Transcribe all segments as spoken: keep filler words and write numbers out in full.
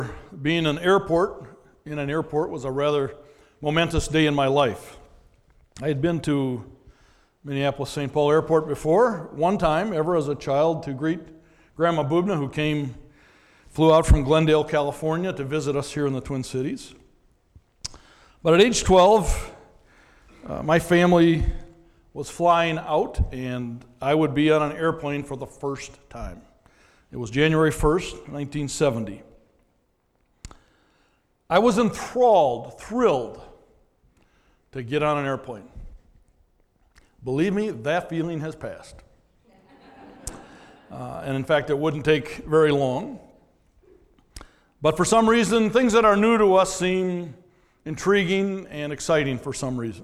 Being an airport, in an airport was a rather momentous day in my life. I had been to Minneapolis-Saint Paul Airport before, one time ever as a child, to greet Grandma Bubna, who came, flew out from Glendale, California to visit us here in the Twin Cities. But at age twelve, uh, my family was flying out, and I would be on an airplane for the first time. It was January first, nineteen seventy. I was enthralled, thrilled to get on an airplane. Believe me, that feeling has passed. Uh, and in fact, it wouldn't take very long. But for some reason, things that are new to us seem intriguing and exciting for some reason.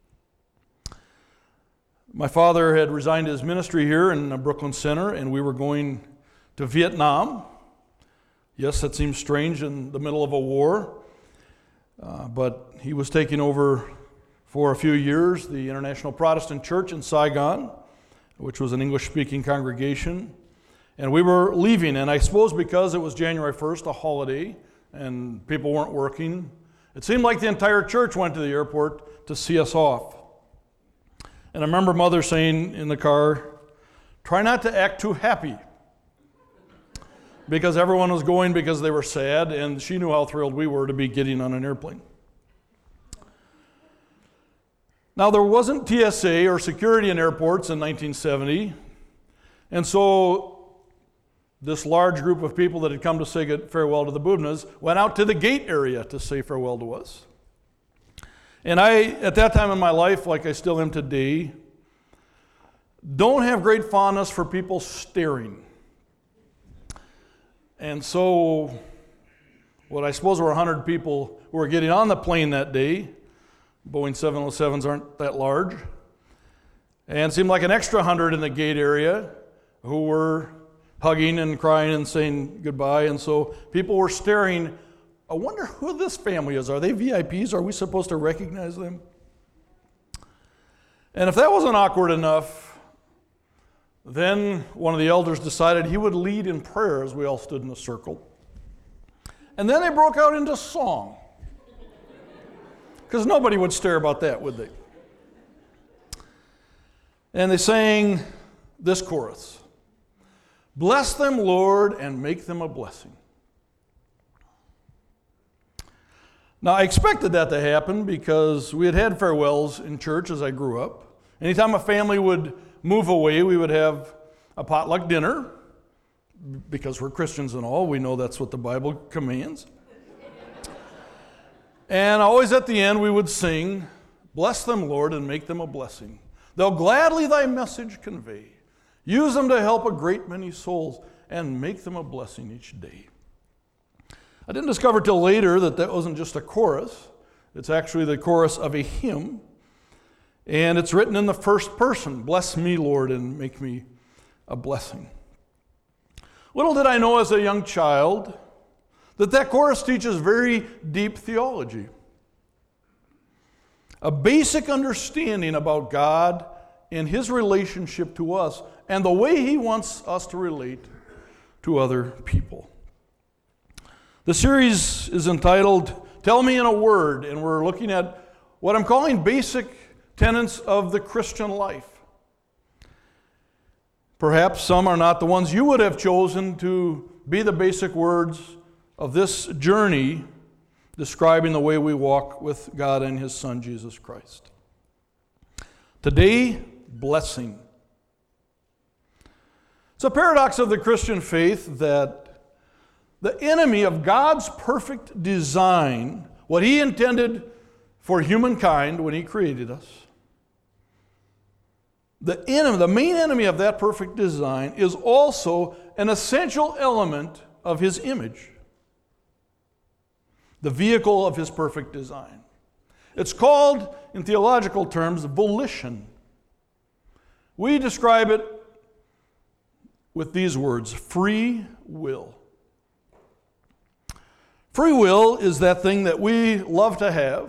My father had resigned his ministry here in the Brooklyn Center, and we were going to Vietnam. Yes, that seems strange in the middle of a war, uh, but he was taking over for a few years the International Protestant Church in Saigon, which was an English-speaking congregation, and we were leaving, and I suppose because it was January first, a holiday, and people weren't working, it seemed like the entire church went to the airport to see us off. And I remember Mother saying in the car, "Try not to act too happy," because everyone was going because they were sad, and she knew how thrilled we were to be getting on an airplane. Now, there wasn't T S A or security in airports in nineteen seventy, and so this large group of people that had come to say good farewell to the Bubnas went out to the gate area to say farewell to us. And I, at that time in my life, like I still am today, don't have great fondness for people staring. And so, what I suppose were one hundred people who were getting on the plane that day. Boeing seven oh sevens aren't that large. And it seemed like an extra one hundred in the gate area who were hugging and crying and saying goodbye. And so people were staring. I wonder who this family is. Are they V I Ps? Are we supposed to recognize them? And if that wasn't awkward enough, then one of the elders decided he would lead in prayer as we all stood in a circle. And then they broke out into song. Because nobody would stare about that, would they? And they sang this chorus: "Bless them, Lord, and make them a blessing." Now, I expected that to happen because we had had farewells in church as I grew up. Anytime a family would move away, we would have a potluck dinner. Because we're Christians and all, we know that's what the Bible commands. And always at the end, we would sing, "Bless them, Lord, and make them a blessing. They'll gladly thy message convey. Use them to help a great many souls, and make them a blessing each day." I didn't discover till later that that wasn't just a chorus. It's actually the chorus of a hymn. And it's written in the first person: "Bless me, Lord, and make me a blessing." Little did I know as a young child that that chorus teaches very deep theology. A basic understanding about God and His relationship to us and the way He wants us to relate to other people. The series is entitled "Tell Me in a Word," and we're looking at what I'm calling basic tenets of the Christian life. Perhaps some are not the ones you would have chosen to be the basic words of this journey describing the way we walk with God and His Son, Jesus Christ. Today, blessing. It's a paradox of the Christian faith that the enemy of God's perfect design, what He intended for humankind when He created us, the enemy, the main enemy of that perfect design is also an essential element of His image, the vehicle of His perfect design. It's called, in theological terms, volition. We describe it with these words: free will. Free will is that thing that we love to have,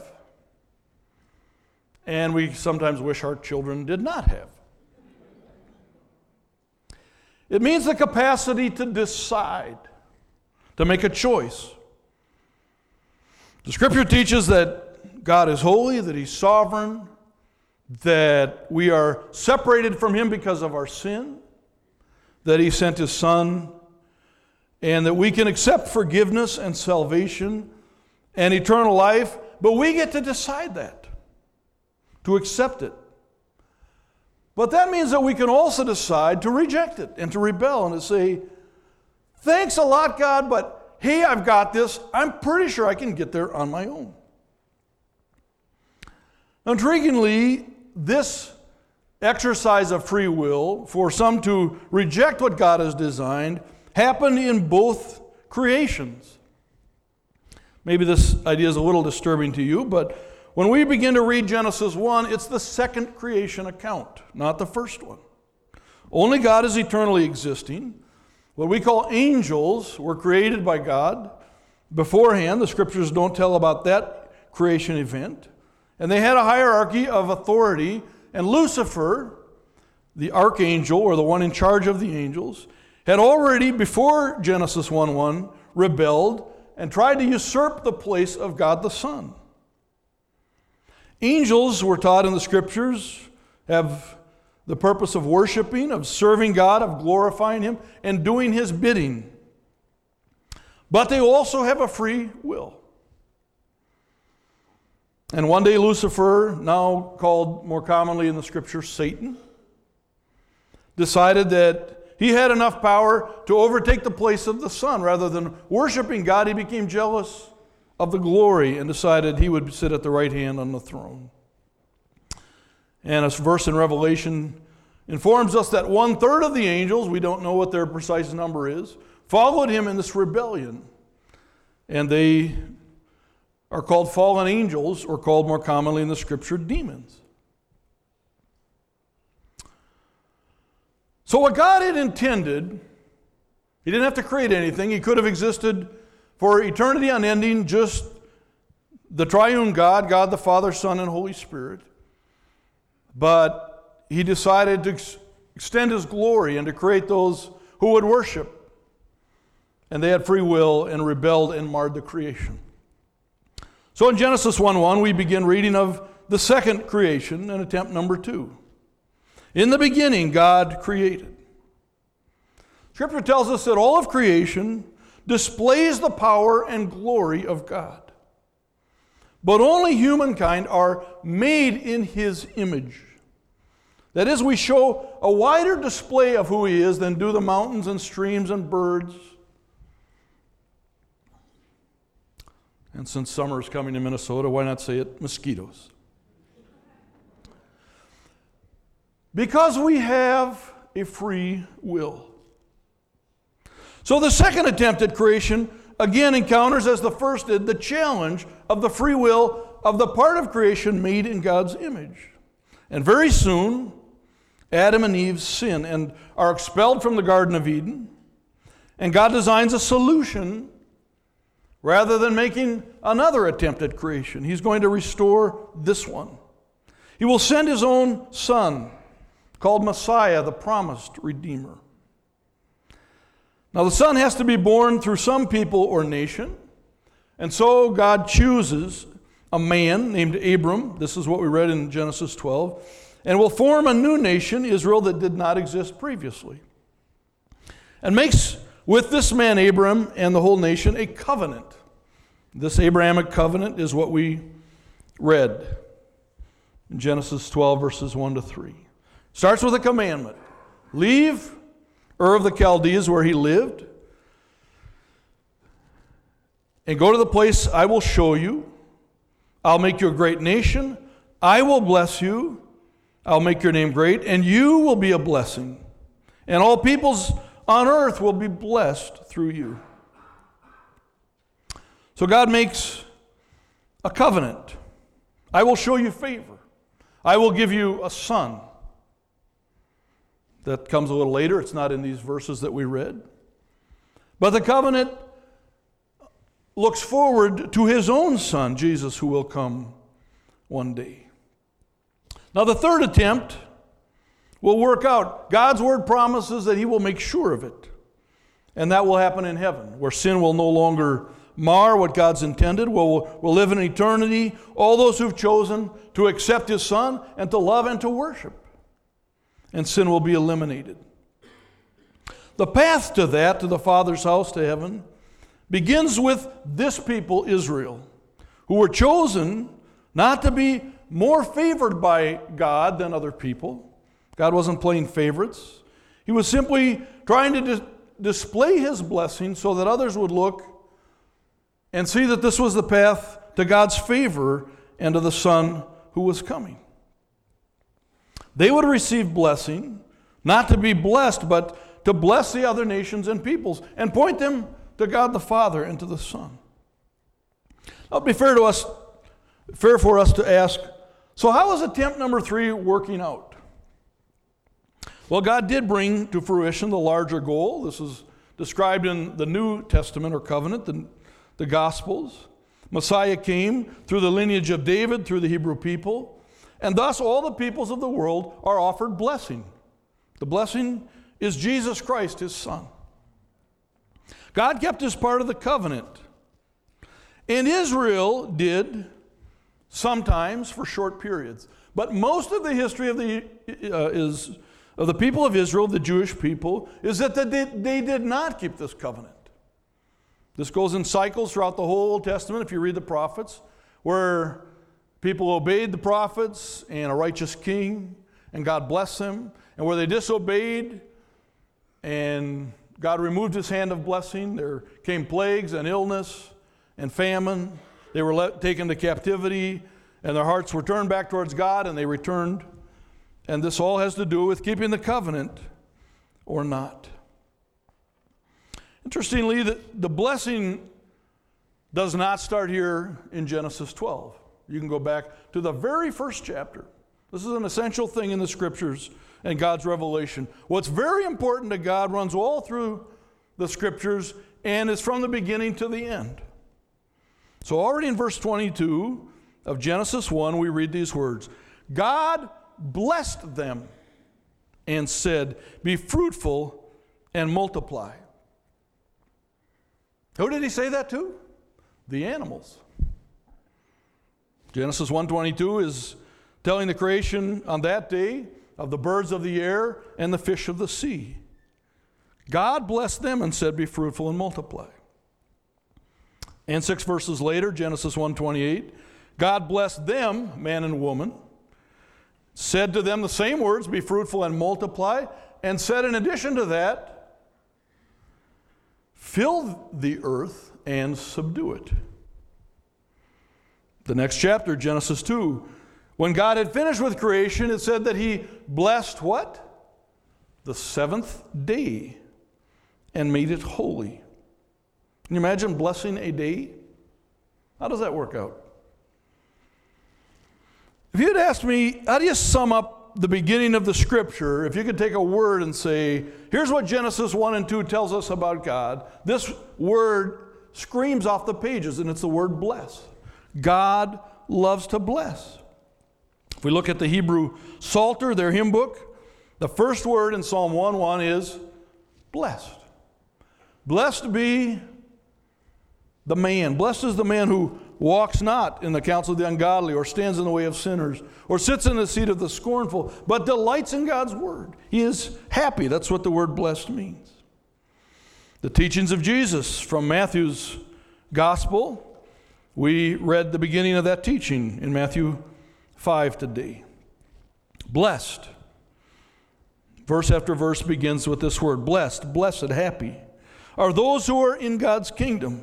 and we sometimes wish our children did not have. It means the capacity to decide, to make a choice, The Scripture teaches that God is holy, that He's sovereign, that we are separated from Him because of our sin, that He sent His Son, and that we can accept forgiveness and salvation and eternal life, but we get to decide that, to accept it. But that means that we can also decide to reject it and to rebel and to say, thanks a lot, God, but hey, I've got this. I'm pretty sure I can get there on my own. Intriguingly, this exercise of free will for some to reject what God has designed happened in both creations. Maybe this idea is a little disturbing to you, but when we begin to read Genesis one, it's the second creation account, not the first one. Only God is eternally existing. What we call angels were created by God beforehand. The Scriptures don't tell about that creation event. And they had a hierarchy of authority, and Lucifer, the archangel, or the one in charge of the angels, had already, before Genesis one one, rebelled and tried to usurp the place of God the Son. Angels, were taught in the Scriptures, have the purpose of worshiping, of serving God, of glorifying Him, and doing His bidding. But they also have a free will. And one day Lucifer, now called more commonly in the Scriptures Satan, decided that he had enough power to overtake the place of the Son. Rather than worshiping God, he became jealous of the glory and decided he would sit at the right hand on the throne. And a verse in Revelation informs us that one-third of the angels, we don't know what their precise number is, followed him in this rebellion. And they are called fallen angels, or called more commonly in the Scripture, demons. So what God had intended, He didn't have to create anything. He could have existed for eternity unending, just the triune God, God the Father, Son, and Holy Spirit. But He decided to ex- extend His glory and to create those who would worship. And they had free will and rebelled and marred the creation. So in Genesis one one, we begin reading of the second creation and attempt number two. In the beginning, God created. Scripture tells us that all of creation displays the power and glory of God. But only humankind are made in His image. That is, we show a wider display of who He is than do the mountains and streams and birds. And since summer is coming to Minnesota, why not say it? Mosquitoes. Because we have a free will. So the second attempt at creation again encounters, as the first did, the challenge of the free will of the part of creation made in God's image. And very soon, Adam and Eve sin and are expelled from the Garden of Eden. And God designs a solution rather than making another attempt at creation. He's going to restore this one. He will send His own Son, called Messiah, the promised Redeemer. Now the Son has to be born through some people or nation, and so God chooses a man named Abram, this is what we read in Genesis twelve, and will form a new nation, Israel, that did not exist previously. And makes with this man Abram and the whole nation a covenant. This Abrahamic covenant is what we read in Genesis twelve, verses one to three. Starts with a commandment. Leave Ur of the Chaldees where he lived and go to the place I will show you. I'll make you a great nation. I will bless you. I'll make your name great, and you will be a blessing. And all peoples on earth will be blessed through you. So God makes a covenant. I will show you favor. I will give you a son. That comes a little later. It's not in these verses that we read. But the covenant looks forward to His own Son, Jesus, who will come one day. Now the third attempt will work out. God's word promises that He will make sure of it. And that will happen in heaven, where sin will no longer mar what God's intended, will, will live in eternity. All those who've chosen to accept His Son and to love and to worship. And sin will be eliminated. The path to that, to the Father's house, to heaven, begins with this people, Israel, who were chosen not to be more favored by God than other people. God wasn't playing favorites. He was simply trying to dis- display His blessing so that others would look and see that this was the path to God's favor and to the Son who was coming. They would receive blessing, not to be blessed, but to bless the other nations and peoples and point them to God the Father and to the Son. Now, it'd be fair to us, fair for us to ask, so how is attempt number three working out? Well, God did bring to fruition the larger goal. This is described in the New Testament or covenant, the, the Gospels. Messiah came through the lineage of David, through the Hebrew people, and thus all the peoples of the world are offered blessing. The blessing is Jesus Christ, His Son. God kept His part of the covenant. And Israel did sometimes for short periods. But most of the history of the uh, is of the people of Israel, the Jewish people, is that they, they did not keep this covenant. This goes in cycles throughout the whole Old Testament, if you read the prophets, where people obeyed the prophets and a righteous king, and God blessed them, and where they disobeyed, and God removed His hand of blessing. There came plagues and illness and famine. They were let, taken to captivity, and their hearts were turned back towards God, and they returned. And this all has to do with keeping the covenant or not. Interestingly, the, the blessing does not start here in Genesis twelve. You can go back to the very first chapter. This is an essential thing in the Scriptures and God's revelation. What's very important to God runs all through the Scriptures and is from the beginning to the end. So already in verse twenty-two of Genesis one, we read these words. God blessed them and said, be fruitful and multiply. Who did He say that to? The animals. Genesis one twenty-two is telling the creation on that day of the birds of the air and the fish of the sea. God blessed them and said, be fruitful and multiply. And six verses later, Genesis one twenty-eight, God blessed them, man and woman, said to them the same words, be fruitful and multiply, and said in addition to that, fill the earth and subdue it. The next chapter, Genesis two, when God had finished with creation, it said that He blessed what? The seventh day and made it holy. Can you imagine blessing a day? How does that work out? If you'd asked me, how do you sum up the beginning of the Scripture, if you could take a word and say, here's what Genesis one and two tells us about God, this word screams off the pages, and it's the word bless. God loves to bless. If we look at the Hebrew Psalter, their hymn book, the first word in Psalm one one is blessed. Blessed be the man. Blessed is the man who walks not in the counsel of the ungodly, or stands in the way of sinners, or sits in the seat of the scornful, but delights in God's word. He is happy. That's what the word blessed means. The teachings of Jesus from Matthew's gospel, we read the beginning of that teaching in Matthew five today. Blessed. Verse after verse begins with this word, blessed, blessed, happy, are those who are in God's kingdom.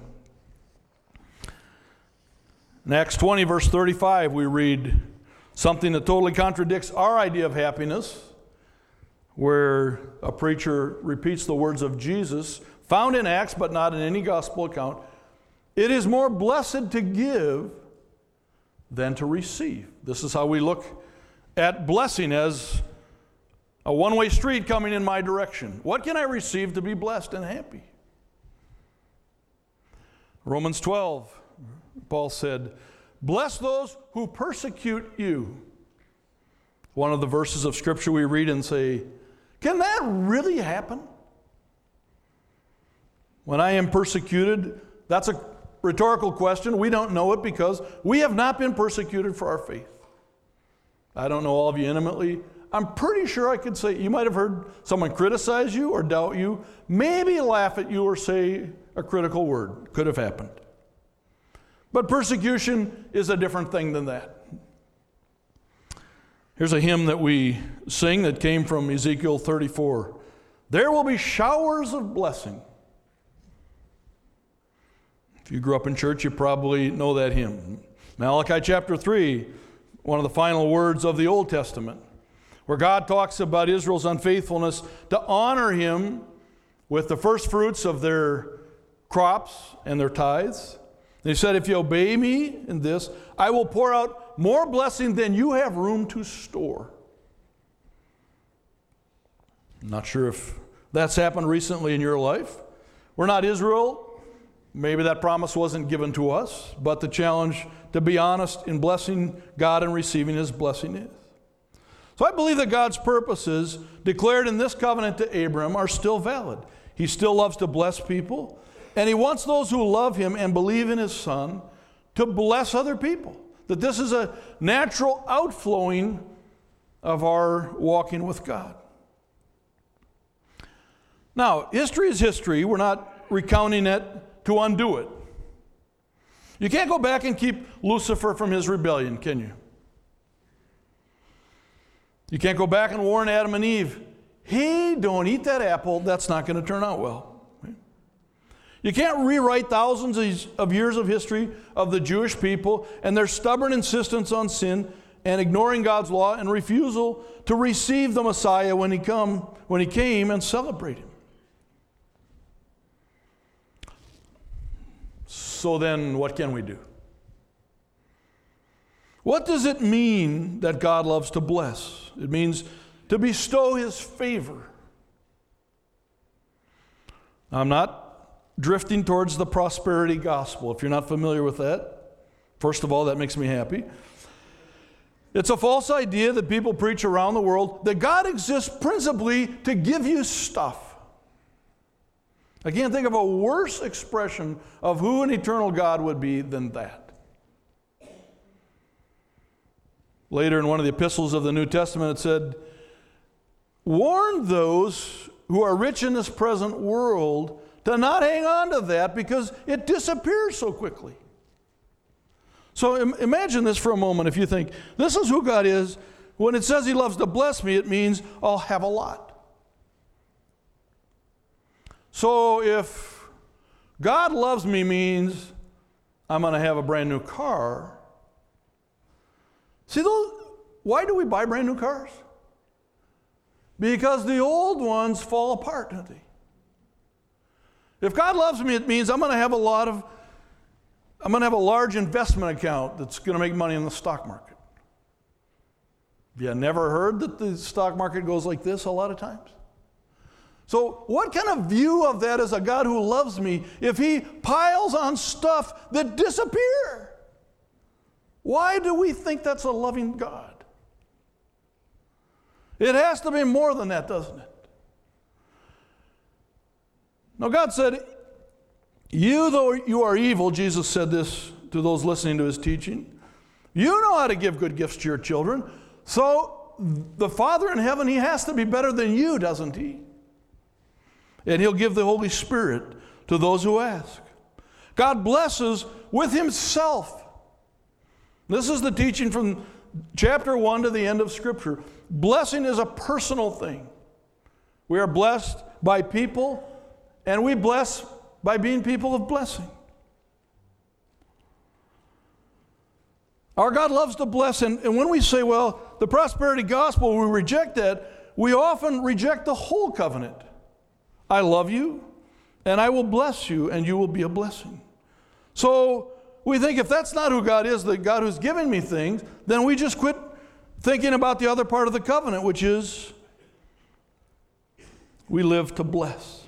In Acts twenty, verse thirty-five, we read something that totally contradicts our idea of happiness, where a preacher repeats the words of Jesus, found in Acts but not in any gospel account. It is more blessed to give than to receive. This is how we look at blessing, as a one-way street coming in my direction. What can I receive to be blessed and happy? Romans twelve. Paul said, bless those who persecute you. One of the verses of Scripture we read and say, can that really happen? When I am persecuted, that's a rhetorical question. We don't know it because we have not been persecuted for our faith. I don't know all of you intimately. I'm pretty sure I could say, you might have heard someone criticize you or doubt you, maybe laugh at you or say a critical word. Could have happened. But persecution is a different thing than that. Here's a hymn that we sing that came from Ezekiel thirty-four. There will be showers of blessing. If you grew up in church, you probably know that hymn. Malachi chapter three, one of the final words of the Old Testament, where God talks about Israel's unfaithfulness to honor him with the first fruits of their crops and their tithes. He said, if you obey me in this, I will pour out more blessing than you have room to store. I'm not sure if that's happened recently in your life. We're not Israel. Maybe that promise wasn't given to us, but the challenge to be honest in blessing God and receiving his blessing is. So I believe that God's purposes declared in this covenant to Abram are still valid. He still loves to bless people, and he wants those who love him and believe in his Son to bless other people. That this is a natural outflowing of our walking with God. Now, history is history. We're not recounting it to undo it. You can't go back and keep Lucifer from his rebellion, can you? You can't go back and warn Adam and Eve, hey, don't eat that apple, that's not going to turn out well. You can't rewrite thousands of years of history of the Jewish people and their stubborn insistence on sin and ignoring God's law and refusal to receive the Messiah when he come, when he came and celebrate him. So then, what can we do? What does it mean that God loves to bless? It means to bestow his favor. I'm not drifting towards the prosperity gospel. If you're not familiar with that, first of all, that makes me happy. It's a false idea that people preach around the world that God exists principally to give you stuff. I can't think of a worse expression of who an eternal God would be than that. Later in one of the epistles of the New Testament, it said, warn those who are rich in this present world to not hang on to that because it disappears so quickly. So im- imagine this for a moment. If you think, this is who God is, when it says he loves to bless me, it means I'll have a lot. So if God loves me means I'm going to have a brand new car. See, those, why do we buy brand new cars? Because the old ones fall apart, don't they? If God loves me, it means I'm going to have a lot of, I'm going to have a large investment account that's going to make money in the stock market. Have you never heard that the stock market goes like this a lot of times? So what kind of view of that is a God who loves me if he piles on stuff that disappear? Why do we think that's a loving God? It has to be more than that, doesn't it? Now God said, you though you are evil, Jesus said this to those listening to his teaching, you know how to give good gifts to your children, so the Father in heaven, he has to be better than you, doesn't he? And he'll give the Holy Spirit to those who ask. God blesses with himself. This is the teaching from chapter one to the end of Scripture. Blessing is a personal thing. We are blessed by people, and we bless by being people of blessing. Our God loves to bless, and, and when we say, well, the prosperity gospel, we reject that, we often reject the whole covenant. I love you, and I will bless you, and you will be a blessing. So we think if that's not who God is, the God who's given me things, then we just quit thinking about the other part of the covenant, which is we live to bless.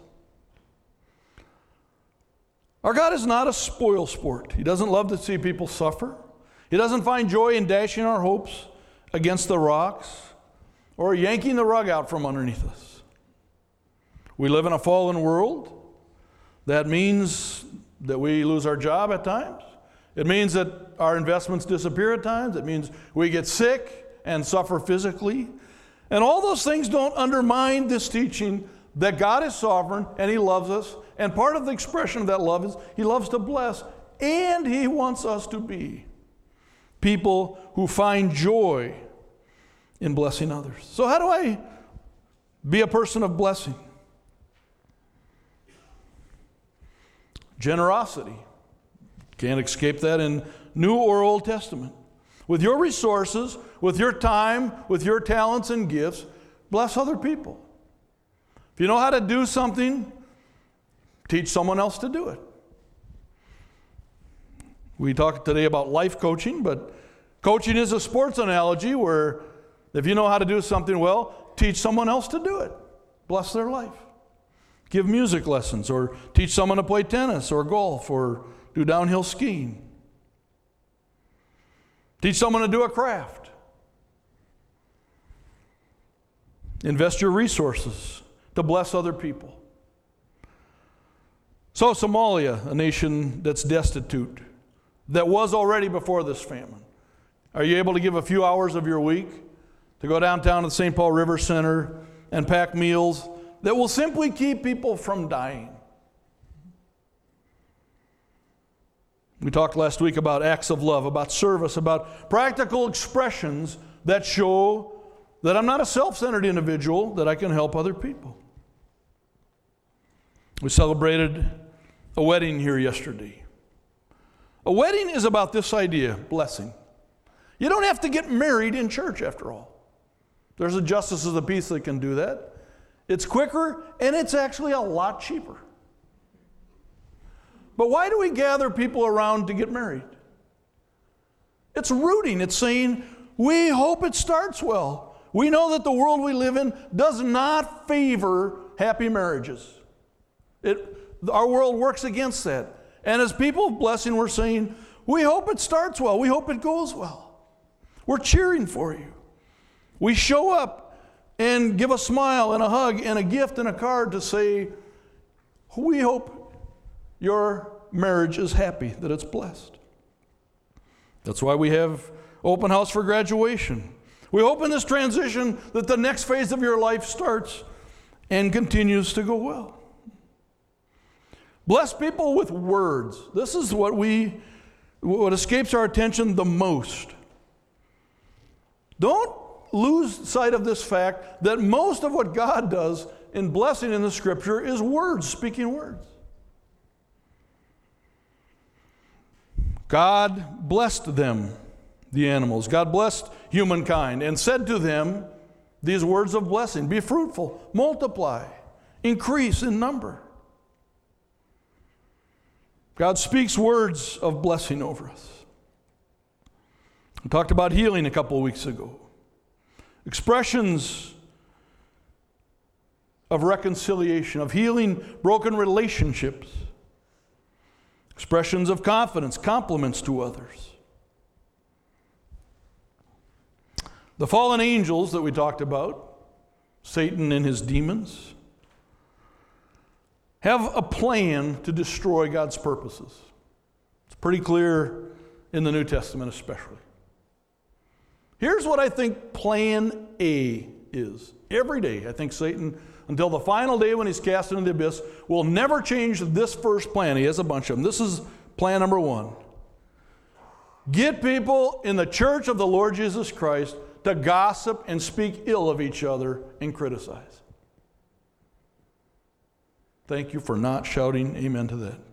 Our God is not a spoil sport. He doesn't love to see people suffer. He doesn't find joy in dashing our hopes against the rocks or yanking the rug out from underneath us. We live in a fallen world. That means that we lose our job at times. It means that our investments disappear at times. It means we get sick and suffer physically. And all those things don't undermine this teaching that God is sovereign and He loves us. And part of the expression of that love is He loves to bless, and He wants us to be people who find joy in blessing others. So how do I be a person of blessing? Generosity. Can't escape that in New or Old Testament. With your resources, with your time, with your talents and gifts, bless other people. If you know how to do something, teach someone else to do it. We talked today about life coaching, but coaching is a sports analogy where if you know how to do something well, teach someone else to do it. Bless their life. Give music lessons, or teach someone to play tennis or golf or do downhill skiing. Teach someone to do a craft. Invest your resources to bless other people. So Somalia, a nation that's destitute, that was already before this famine. Are you able to give a few hours of your week to go downtown to the Saint Paul River Center and pack meals that will simply keep people from dying? We talked last week about acts of love, about service, about practical expressions that show that I'm not a self-centered individual, that I can help other people. We celebrated a wedding here yesterday. A wedding is about this idea, blessing. You don't have to get married in church, after all. There's a justice of the peace that can do that. It's quicker, and it's actually a lot cheaper. But why do we gather people around to get married? It's rooting. It's saying, we hope it starts well. We know that the world we live in does not favor happy marriages. It, our world works against that. And as people of blessing, we're saying, we hope it starts well. We hope it goes well. We're cheering for you. We show up and give a smile and a hug and a gift and a card to say, we hope your marriage is happy, that it's blessed. That's why we have open house for graduation. We hope in this transition that the next phase of your life starts and continues to go well. Bless people with words. This is what we, what escapes our attention the most. Don't lose sight of this fact that most of what God does in blessing in the Scripture is words, speaking words. God blessed them, the animals. God blessed humankind and said to them these words of blessing: be fruitful, multiply, increase in number. God speaks words of blessing over us. We talked about healing a couple of weeks ago. Expressions of reconciliation, of healing broken relationships. Expressions of confidence, compliments to others. The fallen angels that we talked about, Satan and his demons, have a plan to destroy God's purposes. It's pretty clear in the New Testament especially. Here's what I think plan A is. Every day, I think Satan, until the final day when he's cast into the abyss, will never change this first plan. He has a bunch of them. This is plan number one. Get people in the church of the Lord Jesus Christ to gossip and speak ill of each other and criticize. Thank you for not shouting amen to that.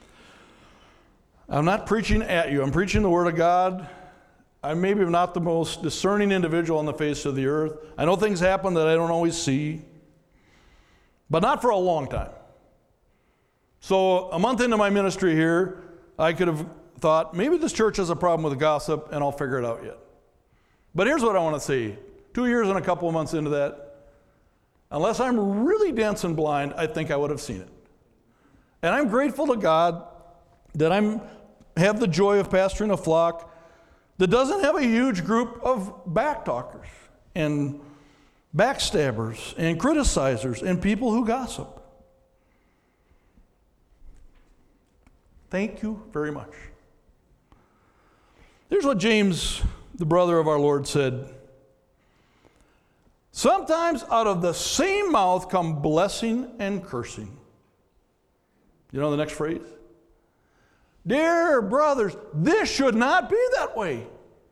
I'm not preaching at you. I'm preaching the Word of God. I'm maybe not the most discerning individual on the face of the earth. I know things happen that I don't always see, but not for a long time. So a month into my ministry here, I could have thought, maybe this church has a problem with gossip, and I'll figure it out yet. But here's what I want to say. Two years and a couple of months into that, unless I'm really dense and blind, I think I would have seen it. And I'm grateful to God that I have the joy of pastoring a flock that doesn't have a huge group of backtalkers and backstabbers and criticizers and people who gossip. Thank you very much. Here's what James, the brother of our Lord, said. Sometimes out of the same mouth come blessing and cursing. You know the next phrase? Dear brothers, this should not be that way.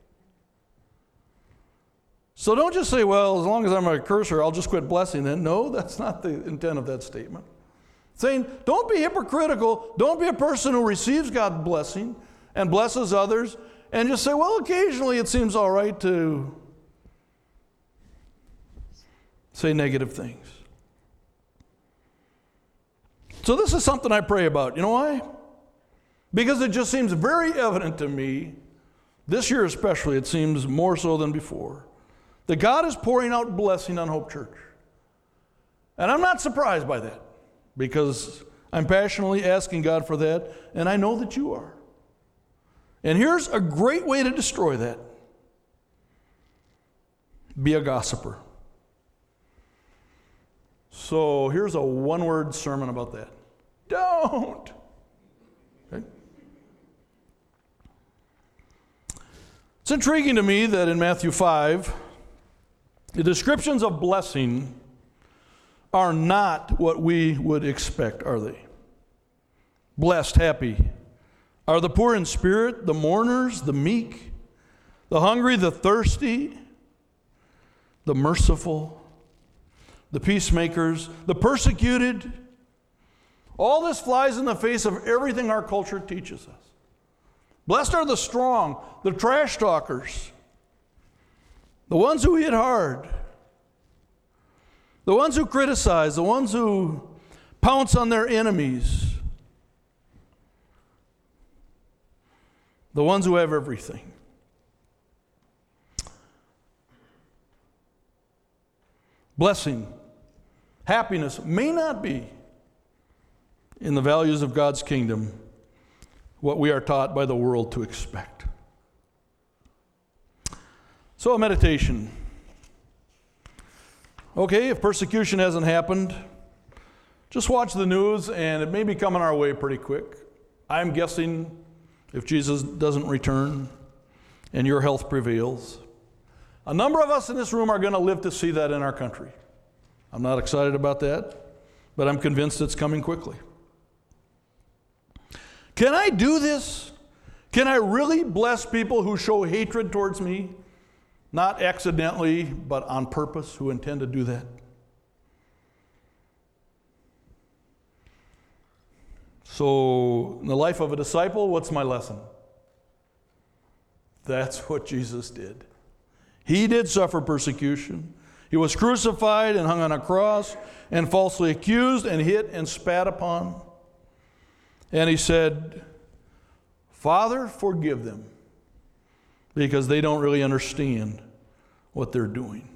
So don't just say, well, as long as I'm a cursor, I'll just quit blessing then. No, that's not the intent of that statement. Saying, don't be hypocritical. Don't be a person who receives God's blessing and blesses others and just say, well, occasionally it seems all right to say negative things. So this is something I pray about. You know why? Because it just seems very evident to me, this year especially, it seems more so than before, that God is pouring out blessing on Hope Church. And I'm not surprised by that, because I'm passionately asking God for that, and I know that you are. And here's a great way to destroy that. Be a gossiper. So here's a one-word sermon about that. Don't. Okay? It's intriguing to me that in Matthew five, the descriptions of blessing are not what we would expect, are they? Blessed, happy, are the poor in spirit, the mourners, the meek, the hungry, the thirsty, the merciful, the peacemakers, the persecuted. All this flies in the face of everything our culture teaches us. Blessed are the strong, the trash talkers, the ones who hit hard, the ones who criticize, the ones who pounce on their enemies, the ones who have everything. Blessing, happiness may not be in the values of God's kingdom what we are taught by the world to expect. So, a meditation. Okay, if persecution hasn't happened, just watch the news and it may be coming our way pretty quick. I'm guessing if Jesus doesn't return and your health prevails, a number of us in this room are going to live to see that in our country. I'm not excited about that, but I'm convinced it's coming quickly. Can I do this? Can I really bless people who show hatred towards me? Not accidentally, but on purpose, who intend to do that? So, in the life of a disciple, what's my lesson? That's what Jesus did. He did suffer persecution. He was crucified and hung on a cross and falsely accused and hit and spat upon. And he said, Father, forgive them, because they don't really understand what they're doing.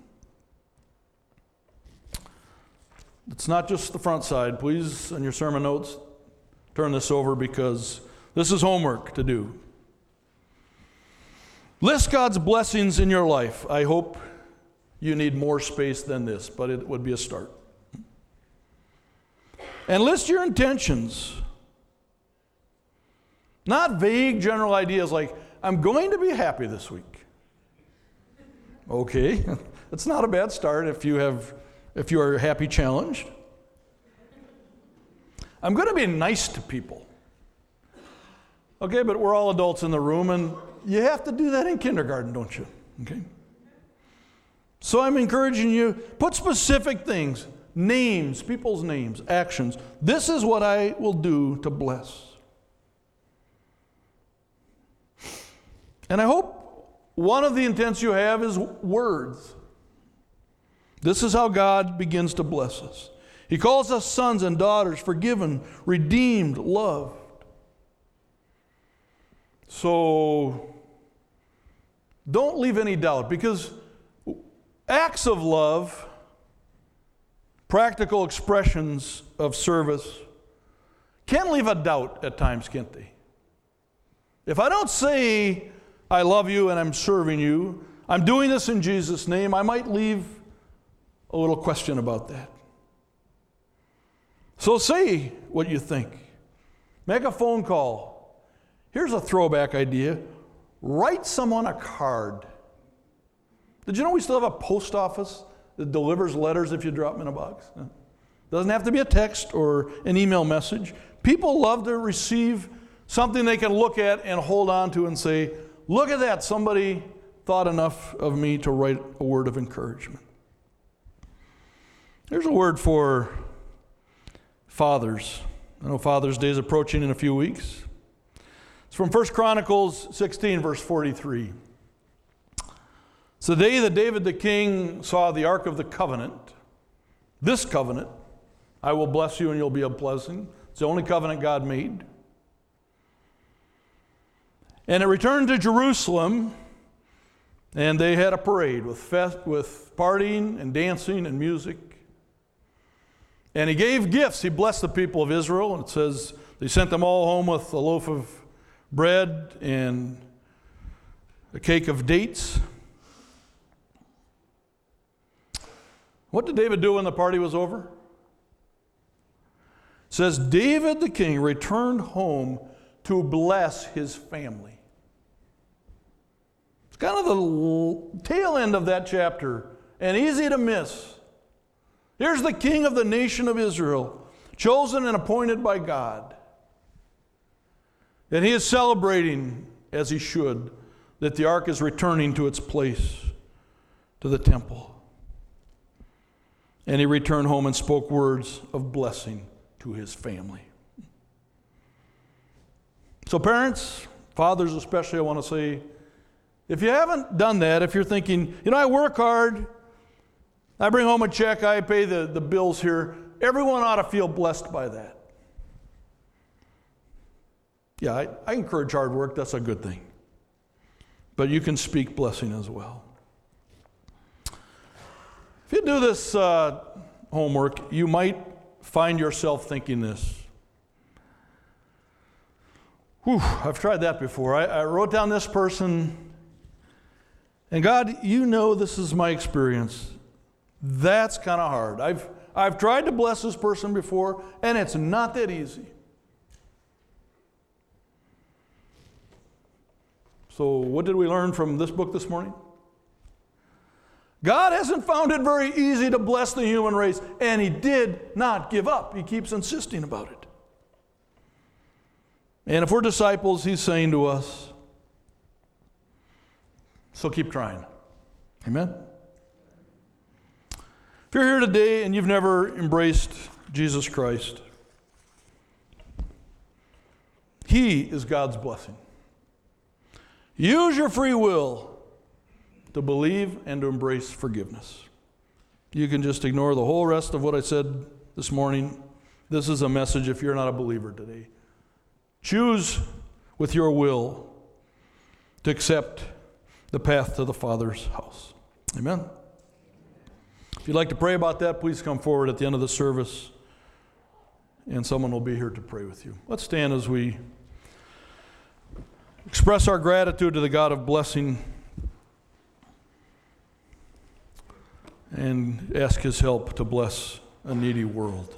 It's not just the front side. Please, on your sermon notes, turn this over, because this is homework to do. List God's blessings in your life. I hope you need more space than this, but it would be a start. And list your intentions. Not vague general ideas like, I'm going to be happy this week. Okay, that's not a bad start if you have, if you are happy challenged. I'm going to be nice to people. Okay, but we're all adults in the room, and you have to do that in kindergarten, don't you? Okay. So I'm encouraging you, put specific things, names, people's names, actions. This is what I will do to bless. And I hope one of the intents you have is words. This is how God begins to bless us. He calls us sons and daughters, forgiven, redeemed, loved. So don't leave any doubt, because acts of love, practical expressions of service, can leave a doubt at times, can't they? If I don't say, I love you and I'm serving you, I'm doing this in Jesus' name, I might leave a little question about that. So say what you think. Make a phone call. Here's a throwback idea. Write someone a card. Did you know we still have a post office that delivers letters if you drop them in a box? Doesn't have to be a text or an email message. People love to receive something they can look at and hold on to and say, look at that, somebody thought enough of me to write a word of encouragement. There's a word for fathers. I know Father's Day is approaching in a few weeks. It's from First Chronicles sixteen, verse forty-three. It's the day that David the king saw the Ark of the Covenant. This covenant, I will bless you and you'll be a blessing. It's the only covenant God made. And it returned to Jerusalem, and they had a parade with fest, with partying and dancing and music. And he gave gifts. He blessed the people of Israel, and it says they sent them all home with a loaf of bread and a cake of dates. What did David do when the party was over? It says David the king returned home to bless his family. It's kind of the tail end of that chapter, and easy to miss. Here's the king of the nation of Israel, chosen and appointed by God. And he is celebrating, as he should, that the ark is returning to its place, to the temple. And he returned home and spoke words of blessing to his family. So parents, fathers especially, I want to say, if you haven't done that, if you're thinking, you know, I work hard, I bring home a check, I pay the, the bills here, everyone ought to feel blessed by that. Yeah, I, I encourage hard work, that's a good thing. But you can speak blessing as well. If you do this uh, homework, you might find yourself thinking this. Whew, I've tried that before. I, I wrote down this person, and God, you know this is my experience. That's kind of hard. I've, I've tried to bless this person before, and it's not that easy. So what did we learn from this book this morning? God hasn't found it very easy to bless the human race, and he did not give up. He keeps insisting about it. And if we're disciples, he's saying to us, so keep trying. Amen? If you're here today and you've never embraced Jesus Christ, he is God's blessing. Use your free will to believe and to embrace forgiveness. You can just ignore the whole rest of what I said this morning. This is a message if you're not a believer today. Choose with your will to accept the path to the Father's house. Amen? If you'd like to pray about that, please come forward at the end of the service, and someone will be here to pray with you. Let's stand as we express our gratitude to the God of blessing and ask his help to bless a needy world.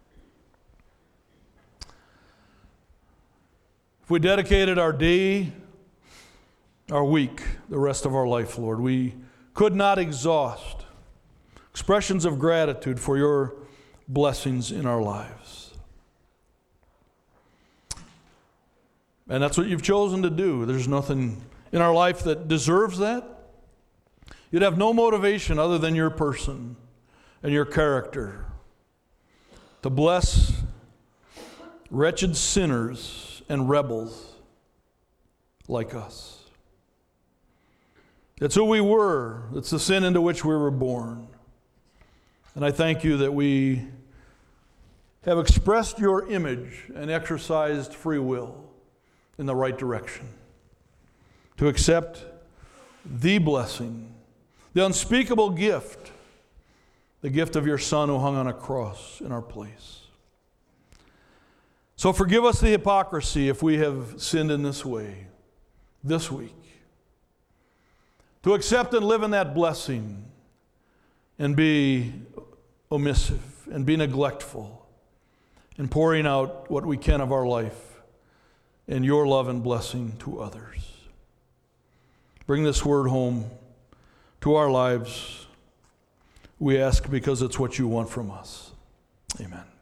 If we dedicated our day, our week, the rest of our life, Lord, we could not exhaust expressions of gratitude for your blessings in our lives. And that's what you've chosen to do. There's nothing in our life that deserves that. You'd have no motivation other than your person and your character to bless wretched sinners and rebels like us. It's who we were. It's the sin into which we were born. And I thank you that we have expressed your image and exercised free will in the right direction to accept the blessing, the unspeakable gift, the gift of your Son who hung on a cross in our place. So forgive us the hypocrisy if we have sinned in this way this week. To accept and live in that blessing and be omissive and be neglectful and pouring out what we can of our life and your love and blessing to others. Bring this word home to our lives, we ask, because it's what you want from us. Amen.